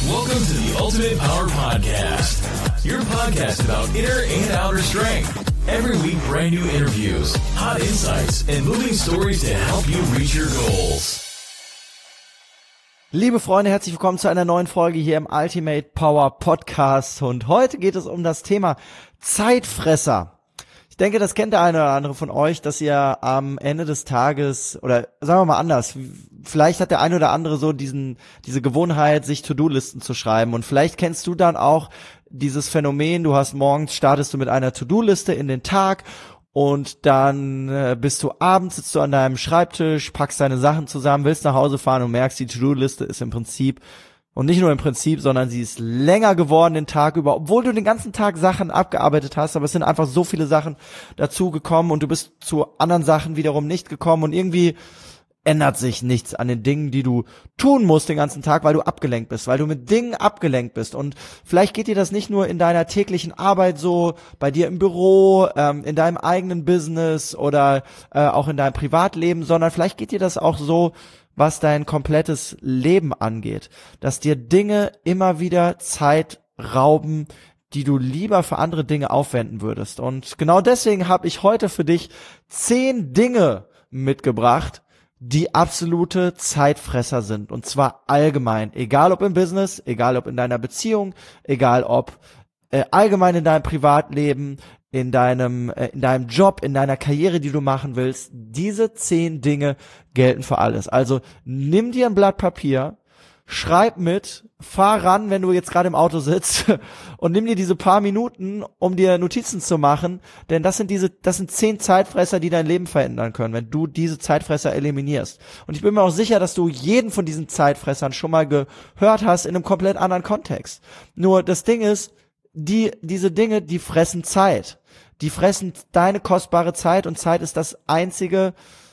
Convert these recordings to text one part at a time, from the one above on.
Welcome to the Ultimate Power Podcast, your podcast about inner and outer strength. Every week, brand new interviews, hot insights, and moving stories to help you reach your goals. Liebe Freunde, herzlich willkommen zu einer neuen Folge hier im Ultimate Power Podcast. Und heute geht es um das Thema Zeitfresser. Ich denke, das kennt der eine oder andere von euch, dass ihr am Ende des Tages, oder sagen wir mal anders, vielleicht hat der eine oder andere so diese Gewohnheit, sich To-Do-Listen zu schreiben. Und vielleicht kennst du dann auch dieses Phänomen, startest du mit einer To-Do-Liste in den Tag und dann bist du abends, sitzt du an deinem Schreibtisch, packst deine Sachen zusammen, willst nach Hause fahren und merkst, die To-Do-Liste ist im Prinzip, und nicht nur im Prinzip, sondern sie ist länger geworden den Tag über, obwohl du den ganzen Tag Sachen abgearbeitet hast, aber es sind einfach so viele Sachen dazu gekommen und du bist zu anderen Sachen wiederum nicht gekommen und irgendwie ändert sich nichts an den Dingen, die du tun musst den ganzen Tag, weil du abgelenkt bist, weil du mit Dingen abgelenkt bist. Und vielleicht geht dir das nicht nur in deiner täglichen Arbeit so, bei dir im Büro, in deinem eigenen Business oder auch in deinem Privatleben, sondern vielleicht geht dir das auch so, was dein komplettes Leben angeht, dass dir Dinge immer wieder Zeit rauben, die du lieber für andere Dinge aufwenden würdest. Und genau deswegen habe ich heute für dich 10 Dinge mitgebracht, die absolute Zeitfresser sind. Und zwar allgemein, egal ob im Business, egal ob in deiner Beziehung, egal ob allgemein in deinem Privatleben, in deinem Job, in deiner Karriere, die du machen willst. Diese 10 Dinge gelten für alles. Also nimm dir ein Blatt Papier, schreib mit, fahr ran, wenn du jetzt gerade im Auto sitzt und nimm dir diese paar Minuten, um dir Notizen zu machen, denn das sind 10 Zeitfresser, die dein Leben verändern können, wenn du diese Zeitfresser eliminierst. Und ich bin mir auch sicher, dass du jeden von diesen Zeitfressern schon mal gehört hast in einem komplett anderen Kontext. Nur das Ding ist, diese Dinge, die fressen Zeit. Die fressen deine kostbare Zeit und Zeit ist das Einzige,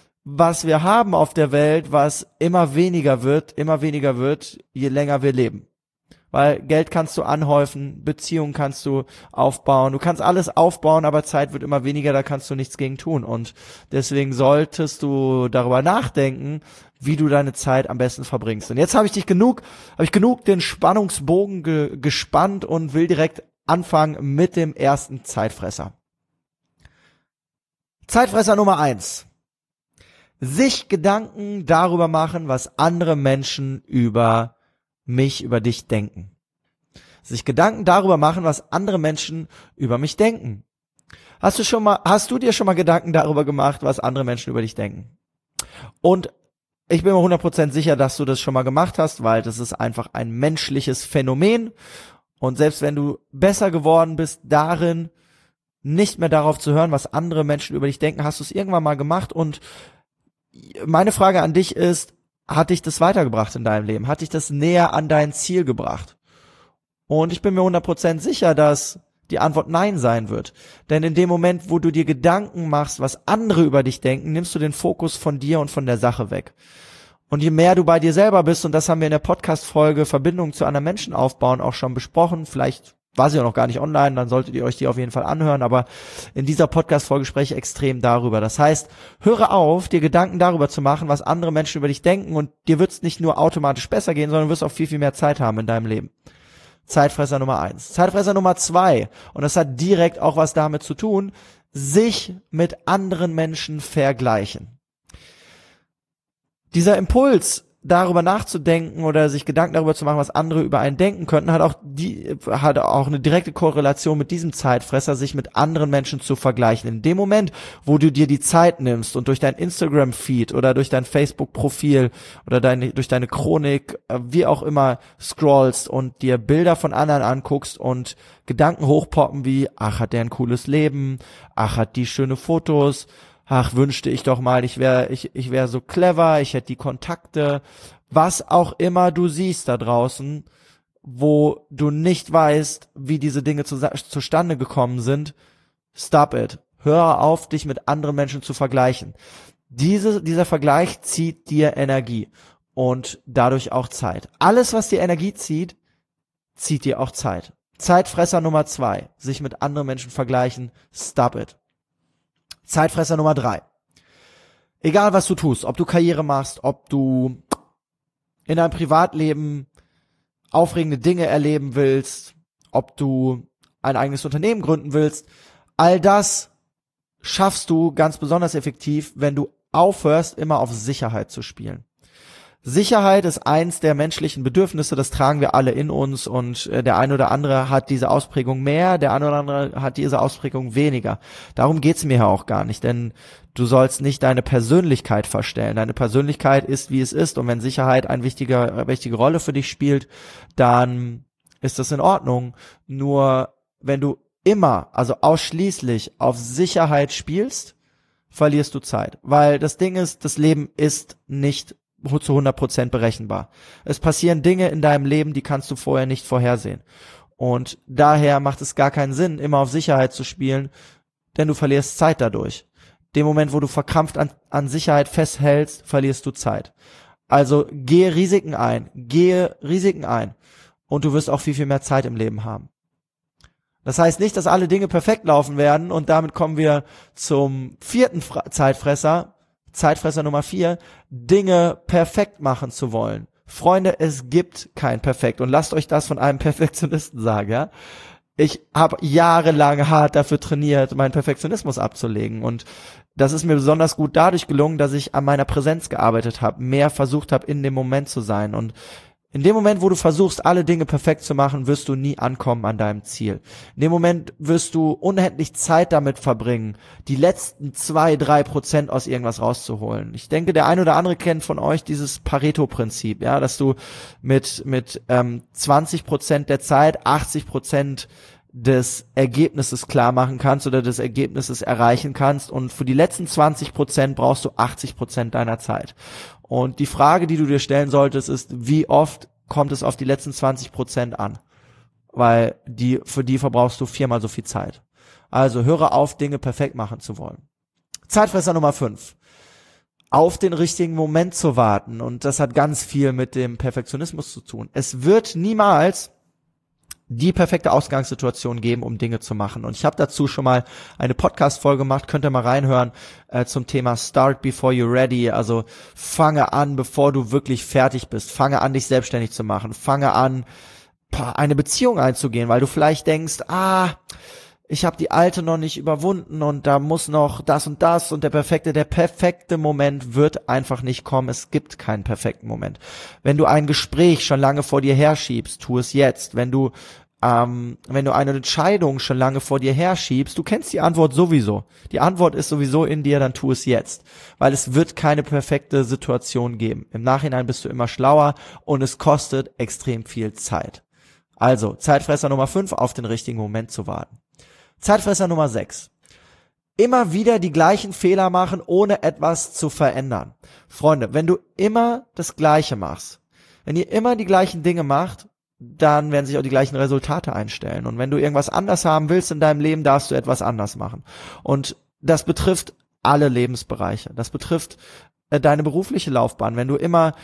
was wir haben auf der Welt, was immer weniger wird, je länger wir leben. Weil Geld kannst du anhäufen, Beziehungen kannst du aufbauen, du kannst alles aufbauen, aber Zeit wird immer weniger, da kannst du nichts gegen tun. Und deswegen solltest du darüber nachdenken, wie du deine Zeit am besten verbringst. Und jetzt habe ich genug den Spannungsbogen gespannt und will direkt anfangen mit dem ersten Zeitfresser. Zeitfresser Nummer 1. Sich Gedanken darüber machen, was andere Menschen über dich denken. Sich Gedanken darüber machen, was andere Menschen über mich denken. Hast du dir schon mal Gedanken darüber gemacht, was andere Menschen über dich denken? Und ich bin mir 100% sicher, dass du das schon mal gemacht hast, weil das ist einfach ein menschliches Phänomen. Und selbst wenn du besser geworden bist darin, nicht mehr darauf zu hören, was andere Menschen über dich denken, hast du es irgendwann mal gemacht. Und meine Frage an dich ist, hat dich das weitergebracht in deinem Leben? Hat dich das näher an dein Ziel gebracht? Und ich bin mir 100% sicher, dass die Antwort Nein sein wird. Denn in dem Moment, wo du dir Gedanken machst, was andere über dich denken, nimmst du den Fokus von dir und von der Sache weg. Und je mehr du bei dir selber bist, und das haben wir in der Podcast-Folge Verbindung zu anderen Menschen aufbauen auch schon besprochen, vielleicht war sie ja noch gar nicht online, dann solltet ihr euch die auf jeden Fall anhören, aber in dieser Podcast-Folge spreche ich extrem darüber. Das heißt, höre auf, dir Gedanken darüber zu machen, was andere Menschen über dich denken und dir wird es nicht nur automatisch besser gehen, sondern du wirst auch viel, viel mehr Zeit haben in deinem Leben. Zeitfresser Nummer 1. Zeitfresser Nummer 2, und das hat direkt auch was damit zu tun, sich mit anderen Menschen vergleichen. Dieser Impuls, darüber nachzudenken oder sich Gedanken darüber zu machen, was andere über einen denken könnten, hat auch eine direkte Korrelation mit diesem Zeitfresser, sich mit anderen Menschen zu vergleichen. In dem Moment, wo du dir die Zeit nimmst und durch dein Instagram-Feed oder durch dein Facebook-Profil oder durch deine Chronik, wie auch immer, scrollst und dir Bilder von anderen anguckst und Gedanken hochpoppen wie, ach, hat der ein cooles Leben, ach, hat die schöne Fotos, ach, wünschte ich doch mal, ich wär so clever, ich hätte die Kontakte, was auch immer du siehst da draußen, wo du nicht weißt, wie diese Dinge zustande gekommen sind, stop it. Hör auf, dich mit anderen Menschen zu vergleichen. Dieser Vergleich zieht dir Energie und dadurch auch Zeit. Alles, was dir Energie zieht, zieht dir auch Zeit. Zeitfresser Nummer 2, sich mit anderen Menschen vergleichen, stop it. Zeitfresser Nummer 3. Egal was du tust, ob du Karriere machst, ob du in deinem Privatleben aufregende Dinge erleben willst, ob du ein eigenes Unternehmen gründen willst, all das schaffst du ganz besonders effektiv, wenn du aufhörst, immer auf Sicherheit zu spielen. Sicherheit ist eins der menschlichen Bedürfnisse, das tragen wir alle in uns und der eine oder andere hat diese Ausprägung mehr, der eine oder andere hat diese Ausprägung weniger. Darum geht's mir ja auch gar nicht, denn du sollst nicht deine Persönlichkeit verstellen. Deine Persönlichkeit ist, wie es ist, und wenn Sicherheit eine wichtige Rolle für dich spielt, dann ist das in Ordnung. Nur wenn du immer, also ausschließlich auf Sicherheit spielst, verlierst du Zeit. Weil das Ding ist, das Leben ist nicht zu 100% berechenbar. Es passieren Dinge in deinem Leben, die kannst du vorher nicht vorhersehen. Und daher macht es gar keinen Sinn, immer auf Sicherheit zu spielen, denn du verlierst Zeit dadurch. Dem Moment, wo du verkrampft an Sicherheit festhältst, verlierst du Zeit. Also gehe Risiken ein und du wirst auch viel, viel mehr Zeit im Leben haben. Das heißt nicht, dass alle Dinge perfekt laufen werden, und damit kommen wir zum vierten Zeitfresser Nummer 4, Dinge perfekt machen zu wollen. Freunde, es gibt kein Perfekt, und lasst euch das von einem Perfektionisten sagen, ja. Ich habe jahrelang hart dafür trainiert, meinen Perfektionismus abzulegen, und das ist mir besonders gut dadurch gelungen, dass ich an meiner Präsenz gearbeitet habe, mehr versucht habe, in dem Moment zu sein, und in dem Moment, wo du versuchst, alle Dinge perfekt zu machen, wirst du nie ankommen an deinem Ziel. In dem Moment wirst du unendlich Zeit damit verbringen, die letzten 2-3% aus irgendwas rauszuholen. Ich denke, der ein oder andere kennt von euch dieses Pareto-Prinzip, ja, dass du mit 20% der Zeit 80% des Ergebnisses klar machen kannst oder des Ergebnisses erreichen kannst, und für die letzten 20% brauchst du 80% deiner Zeit. Und die Frage, die du dir stellen solltest, ist, wie oft kommt es auf die letzten 20% an? Weil für die verbrauchst du 4-mal so viel Zeit. Also höre auf, Dinge perfekt machen zu wollen. Zeitfresser Nummer 5. Auf den richtigen Moment zu warten. Und das hat ganz viel mit dem Perfektionismus zu tun. Es wird niemals die perfekte Ausgangssituation geben, um Dinge zu machen. Und ich habe dazu schon mal eine Podcast-Folge gemacht, könnt ihr mal reinhören, zum Thema Start before you're ready. Also fange an, bevor du wirklich fertig bist. Fange an, dich selbstständig zu machen. Fange an, eine Beziehung einzugehen, weil du vielleicht denkst, ich habe die alte noch nicht überwunden und da muss noch das und das, und der perfekte Moment wird einfach nicht kommen. Es gibt keinen perfekten Moment. Wenn du ein Gespräch schon lange vor dir herschiebst, tu es jetzt. Wenn du eine Entscheidung schon lange vor dir herschiebst, du kennst die Antwort sowieso. Die Antwort ist sowieso in dir, dann tu es jetzt. Weil es wird keine perfekte Situation geben. Im Nachhinein bist du immer schlauer und es kostet extrem viel Zeit. Also, Zeitfresser Nummer 5, auf den richtigen Moment zu warten. Zeitfresser Nummer 6. Immer wieder die gleichen Fehler machen, ohne etwas zu verändern. Freunde, wenn du immer das Gleiche machst, wenn ihr immer die gleichen Dinge macht, dann werden sich auch die gleichen Resultate einstellen. Und wenn du irgendwas anders haben willst in deinem Leben, darfst du etwas anders machen. Und das betrifft alle Lebensbereiche. Das betrifft deine berufliche Laufbahn. Wenn du immer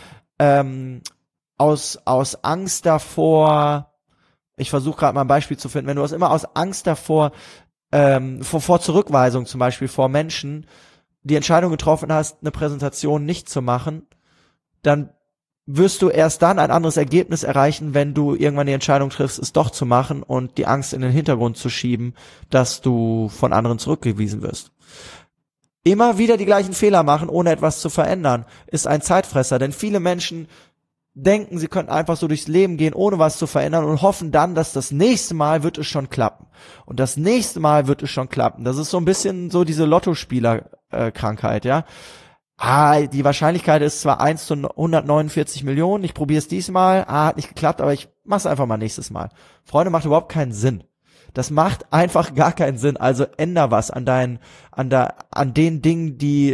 aus Angst davor, ich versuche gerade mal ein Beispiel zu finden, wenn du immer aus Angst davor, vor Zurückweisung zum Beispiel vor Menschen, die Entscheidung getroffen hast, eine Präsentation nicht zu machen, dann wirst du erst dann ein anderes Ergebnis erreichen, wenn du irgendwann die Entscheidung triffst, es doch zu machen und die Angst in den Hintergrund zu schieben, dass du von anderen zurückgewiesen wirst. Immer wieder die gleichen Fehler machen, ohne etwas zu verändern, ist ein Zeitfresser, denn viele Menschen denken, sie könnten einfach so durchs Leben gehen, ohne was zu verändern, und hoffen dann, dass das nächste Mal wird es schon klappen. Und das nächste Mal wird es schon klappen. Das ist so ein bisschen so diese Lottospieler-Krankheit, ja. Die Wahrscheinlichkeit ist zwar 1 zu 149 Millionen, ich probiere es diesmal, hat nicht geklappt, aber ich mache es einfach mal nächstes Mal. Freunde, macht überhaupt keinen Sinn. Das macht einfach gar keinen Sinn. Also änder was an den Dingen,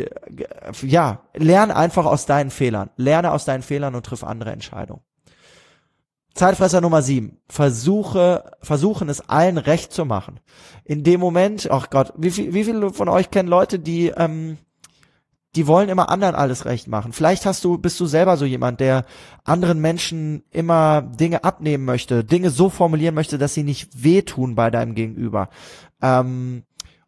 lerne einfach aus deinen Fehlern. Lerne aus deinen Fehlern und triff andere Entscheidungen. Zeitfresser Nummer 7. Versuchen es allen recht zu machen. In dem Moment, ach Gott, wie viele von euch kennen Leute, die wollen immer anderen alles recht machen. Vielleicht bist du selber so jemand, der anderen Menschen immer Dinge abnehmen möchte, Dinge so formulieren möchte, dass sie nicht wehtun bei deinem Gegenüber.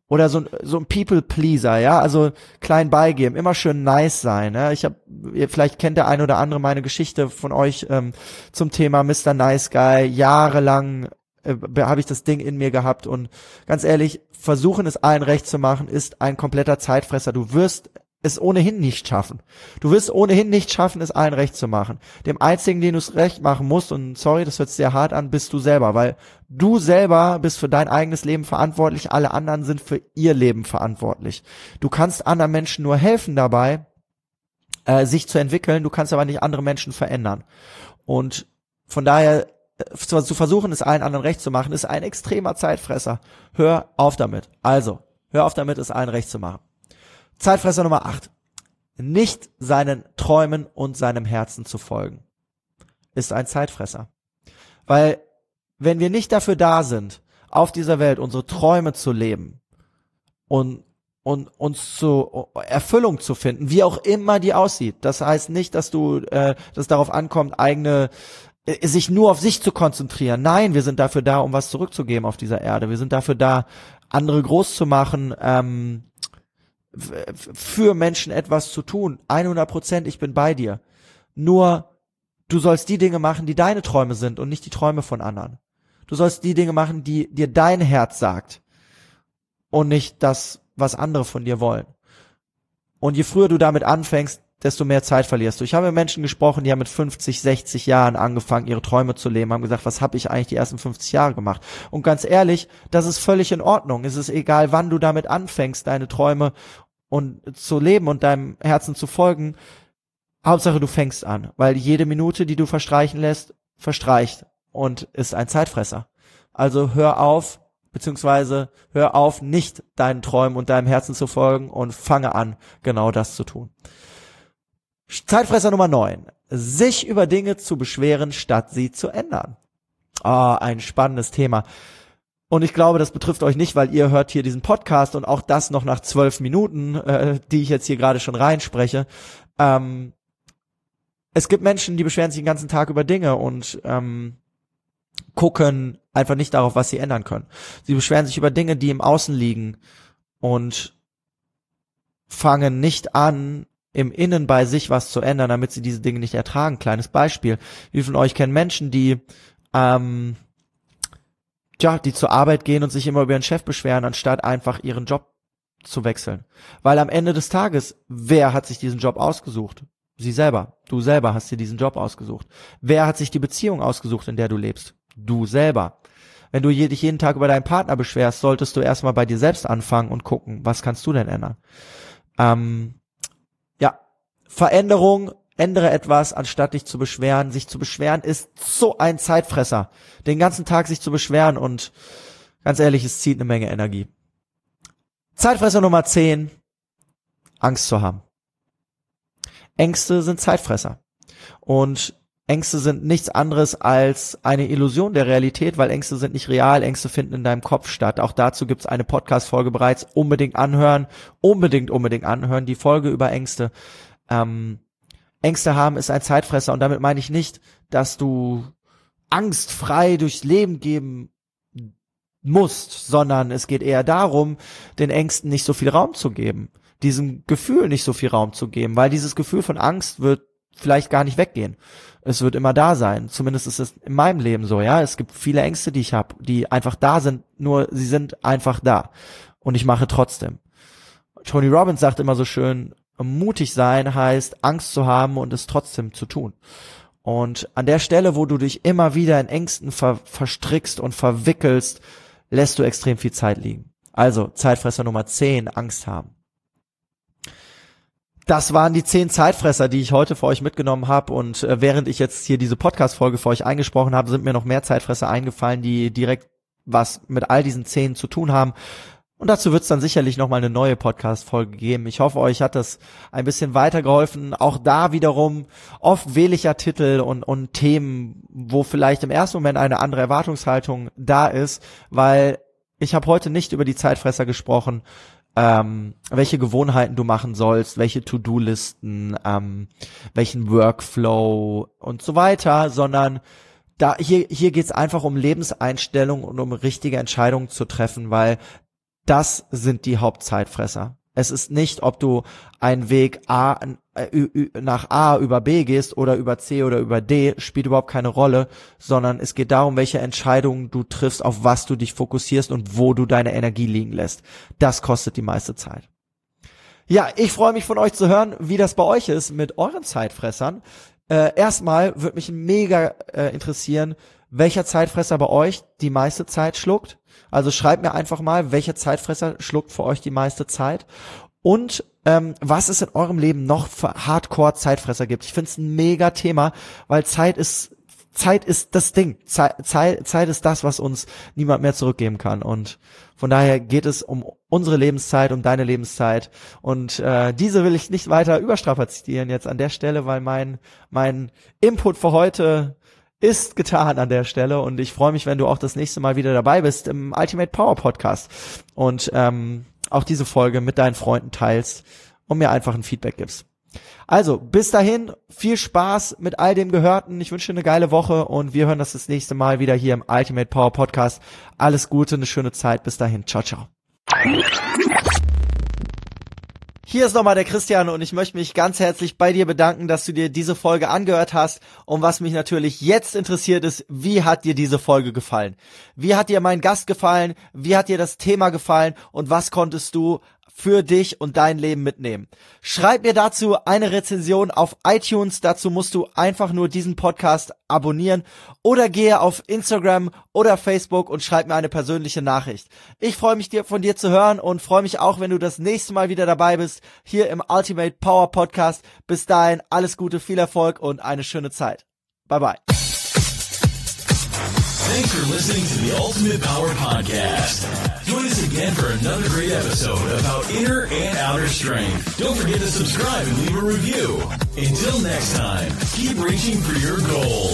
Oder so ein People-Pleaser, ja, also klein beigeben, immer schön nice sein, ja. Vielleicht kennt der ein oder andere meine Geschichte von euch zum Thema Mr. Nice Guy. Jahrelang habe ich das Ding in mir gehabt und ganz ehrlich, versuchen es allen recht zu machen, ist ein kompletter Zeitfresser. Du wirst es ohnehin nicht schaffen. Du wirst ohnehin nicht schaffen, es allen recht zu machen. Dem einzigen, den du es recht machen musst, und sorry, das hört sich sehr hart an, bist du selber, weil du selber bist für dein eigenes Leben verantwortlich, alle anderen sind für ihr Leben verantwortlich. Du kannst anderen Menschen nur helfen dabei, sich zu entwickeln, du kannst aber nicht andere Menschen verändern. Und von daher, zu versuchen, es allen anderen recht zu machen, ist ein extremer Zeitfresser. Hör auf damit. Also, hör auf damit, es allen recht zu machen. Zeitfresser Nummer 8. Nicht seinen Träumen und seinem Herzen zu folgen, ist ein Zeitfresser. Weil, wenn wir nicht dafür da sind, auf dieser Welt unsere Träume zu leben und uns zu Erfüllung zu finden, wie auch immer die aussieht. Das heißt nicht, dass dass darauf ankommt, sich nur auf sich zu konzentrieren. Nein, wir sind dafür da, um was zurückzugeben auf dieser Erde. Wir sind dafür da, andere groß zu machen, für Menschen etwas zu tun. 100%, ich bin bei dir. Nur, du sollst die Dinge machen, die deine Träume sind und nicht die Träume von anderen. Du sollst die Dinge machen, die dir dein Herz sagt und nicht das, was andere von dir wollen. Und je früher du damit anfängst, desto mehr Zeit verlierst du. Ich habe mit Menschen gesprochen, die haben mit 50, 60 Jahren angefangen, ihre Träume zu leben, haben gesagt, was habe ich eigentlich die ersten 50 Jahre gemacht? Und ganz ehrlich, das ist völlig in Ordnung. Es ist egal, wann du damit anfängst, deine Träume und zu leben und deinem Herzen zu folgen. Hauptsache, du fängst an, weil jede Minute, die du verstreichen lässt, verstreicht und ist ein Zeitfresser. Also hör auf, nicht deinen Träumen und deinem Herzen zu folgen und fange an, genau das zu tun. Zeitfresser Nummer 9. Sich über Dinge zu beschweren, statt sie zu ändern. Ein spannendes Thema. Und ich glaube, das betrifft euch nicht, weil ihr hört hier diesen Podcast und auch das noch nach 12 Minuten, die ich jetzt hier gerade schon reinspreche. Es gibt Menschen, die beschweren sich den ganzen Tag über Dinge und gucken einfach nicht darauf, was sie ändern können. Sie beschweren sich über Dinge, die im Außen liegen und fangen nicht an, im Innen bei sich was zu ändern, damit sie diese Dinge nicht ertragen. Kleines Beispiel. Wie von euch kennen Menschen, die zur Arbeit gehen und sich immer über ihren Chef beschweren, anstatt einfach ihren Job zu wechseln. Weil am Ende des Tages, wer hat sich diesen Job ausgesucht? Sie selber. Du selber hast dir diesen Job ausgesucht. Wer hat sich die Beziehung ausgesucht, in der du lebst? Du selber. Wenn du dich jeden Tag über deinen Partner beschwerst, solltest du erstmal bei dir selbst anfangen und gucken, was kannst du denn ändern? Veränderung, ändere etwas, anstatt dich zu beschweren. Sich zu beschweren ist so ein Zeitfresser. Den ganzen Tag sich zu beschweren und ganz ehrlich, es zieht eine Menge Energie. Zeitfresser Nummer 10. Angst zu haben. Ängste sind Zeitfresser. Und Ängste sind nichts anderes als eine Illusion der Realität, weil Ängste sind nicht real, Ängste finden in deinem Kopf statt. Auch dazu gibt's eine Podcast-Folge bereits. Unbedingt anhören, die Folge über Ängste. Ängste haben ist ein Zeitfresser und damit meine ich nicht, dass du angstfrei durchs Leben gehen musst, sondern es geht eher darum, den Ängsten nicht so viel Raum zu geben, diesem Gefühl nicht so viel Raum zu geben, weil dieses Gefühl von Angst wird vielleicht gar nicht weggehen. Es wird immer da sein. Zumindest ist es in meinem Leben so, ja. Es gibt viele Ängste, die ich habe, die einfach da sind, nur sie sind einfach da. Und ich mache trotzdem. Tony Robbins sagt immer so schön, mutig sein heißt, Angst zu haben und es trotzdem zu tun. Und an der Stelle, wo du dich immer wieder in Ängsten verstrickst und verwickelst, lässt du extrem viel Zeit liegen. Also, Zeitfresser Nummer 10, Angst haben. Das waren die 10 Zeitfresser, die ich heute für euch mitgenommen habe. Und während ich jetzt hier diese Podcast-Folge für euch eingesprochen habe, sind mir noch mehr Zeitfresser eingefallen, die direkt was mit all diesen 10 zu tun haben. Und dazu wird es dann sicherlich nochmal eine neue Podcast-Folge geben. Ich hoffe, euch hat das ein bisschen weitergeholfen. Auch da wiederum, oft wähle ich ja Titel und Themen, wo vielleicht im ersten Moment eine andere Erwartungshaltung da ist, weil ich habe heute nicht über die Zeitfresser gesprochen, welche Gewohnheiten du machen sollst, welche To-Do-Listen, welchen Workflow und so weiter, sondern hier geht's einfach um Lebenseinstellung und um richtige Entscheidungen zu treffen, weil Das sind die Hauptzeitfresser. Es ist nicht, ob du einen Weg nach A über B gehst oder über C oder über D, spielt überhaupt keine Rolle, sondern es geht darum, welche Entscheidungen du triffst, auf was du dich fokussierst und wo du deine Energie liegen lässt. Das kostet die meiste Zeit. Ja, ich freue mich von euch zu hören, wie das bei euch ist mit euren Zeitfressern. Erstmal würde mich mega interessieren, welcher Zeitfresser bei euch die meiste Zeit schluckt. Also schreibt mir einfach mal, welcher Zeitfresser schluckt für euch die meiste Zeit und was es in eurem Leben noch für Hardcore-Zeitfresser gibt. Ich finde es ein mega Thema, weil Zeit ist das Ding. Zeit ist das, was uns niemand mehr zurückgeben kann. Und von daher geht es um unsere Lebenszeit, um deine Lebenszeit. Und diese will ich nicht weiter überstrapazieren jetzt an der Stelle, weil mein Input für heute ist getan an der Stelle. Und ich freue mich, wenn du auch das nächste Mal wieder dabei bist im Ultimate Power Podcast und auch diese Folge mit deinen Freunden teilst und mir einfach ein Feedback gibst. Also, bis dahin, viel Spaß mit all dem Gehörten. Ich wünsche dir eine geile Woche und wir hören uns das nächste Mal wieder hier im Ultimate Power Podcast. Alles Gute, eine schöne Zeit. Bis dahin. Ciao, ciao. Hier ist nochmal der Christian und ich möchte mich ganz herzlich bei dir bedanken, dass du dir diese Folge angehört hast. Und was mich natürlich jetzt interessiert ist, wie hat dir diese Folge gefallen? Wie hat dir mein Gast gefallen? Wie hat dir das Thema gefallen? Und was konntest du für dich und dein Leben mitnehmen? Schreib mir dazu eine Rezension auf iTunes. Dazu musst du einfach nur diesen Podcast abonnieren oder gehe auf Instagram oder Facebook und schreib mir eine persönliche Nachricht. Ich freue mich von dir zu hören und freue mich auch, wenn du das nächste Mal wieder dabei bist, hier im Ultimate Power Podcast. Bis dahin, alles Gute, viel Erfolg und eine schöne Zeit. Bye bye. Thanks for listening to the Ultimate Power Podcast. Join us again for another great episode about inner and outer strength. Don't forget to subscribe and leave a review. Until next time, keep reaching for your goals.